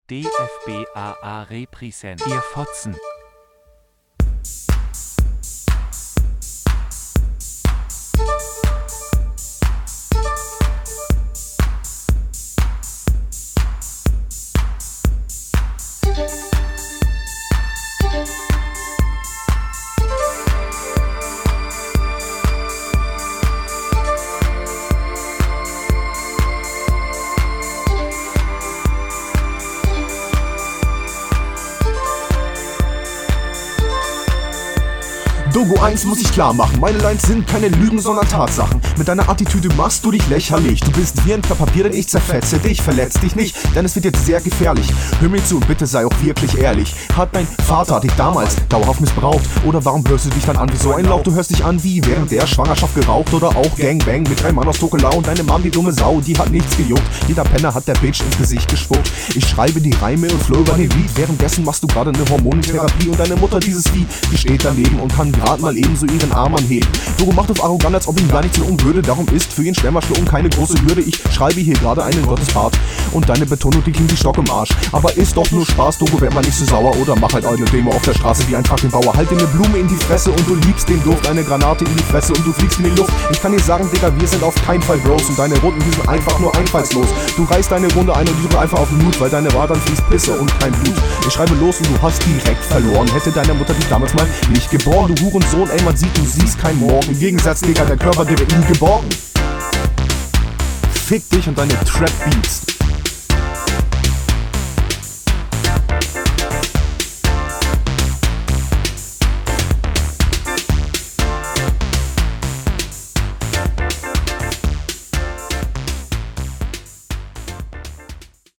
DFBAA Repräsent. Ihr Fotzen. Dogo 1 muss ich klar machen, meine Lines sind keine Lügen, sondern Tatsachen. Mit deiner Attitüde machst du dich lächerlich. Du bist wie ein Blatt Papier, denn ich zerfetze dich, verletz dich nicht, denn es wird jetzt sehr gefährlich. Hör mir zu und bitte sei auch wirklich ehrlich. Hat dein Vater dich damals dauerhaft missbraucht? Oder warum hörst du dich dann an wie so ein Lauch? Du hörst dich an wie während der Schwangerschaft geraucht. Oder auch Gangbang mit einem Mann aus Tokelau. Und deine Mom, die dumme Sau, die hat nichts gejuckt. Jeder Penner hat der Bitch ins Gesicht gespuckt. Ich schreibe die Reime und flow über den Beat. Währenddessen machst du gerade eine Hormonentherapie. Und deine Mutter, dieses Vieh, die steht daneben und kann gerade mal ebenso ihren Arm anheben. Dogo macht auf arrogant, als ob ihm gar nichts gelungen würde. Darum ist für ihn Schwärmerschlung keine große Hürde. Ich schreibe hier gerade einen Gottespart. Und deine Betonung, die klingt wie Stock im Arsch. Aber ist doch nur Spaß, Dogo, werd mal nicht so sauer. Oder mach halt eine Demo auf der Straße wie ein Trachtenbauer. Halt dir eine Blume in die Fresse und du liebst den Duft. Eine Granate in die Fresse und du fliegst in die Luft. Ich kann dir sagen, Digga, wir sind auf keinen Fall Bros. Und deine Runden, die sind einfach nur einfallslos. Du reißt deine Runde ein und ich drücke einfach auf Mut, weil deine Wadern fließt Pisse und kein Blut. Ich schreibe los und du hast direkt verloren. Hätte deine Mutter dich damals mal nicht geboren. Du Hurensohn, ey, man sieht, du siehst kein Morgen. Im Gegensatz, Digga, der Körper, der wird nie geborgen. Fick dich und deine Trap-Beats.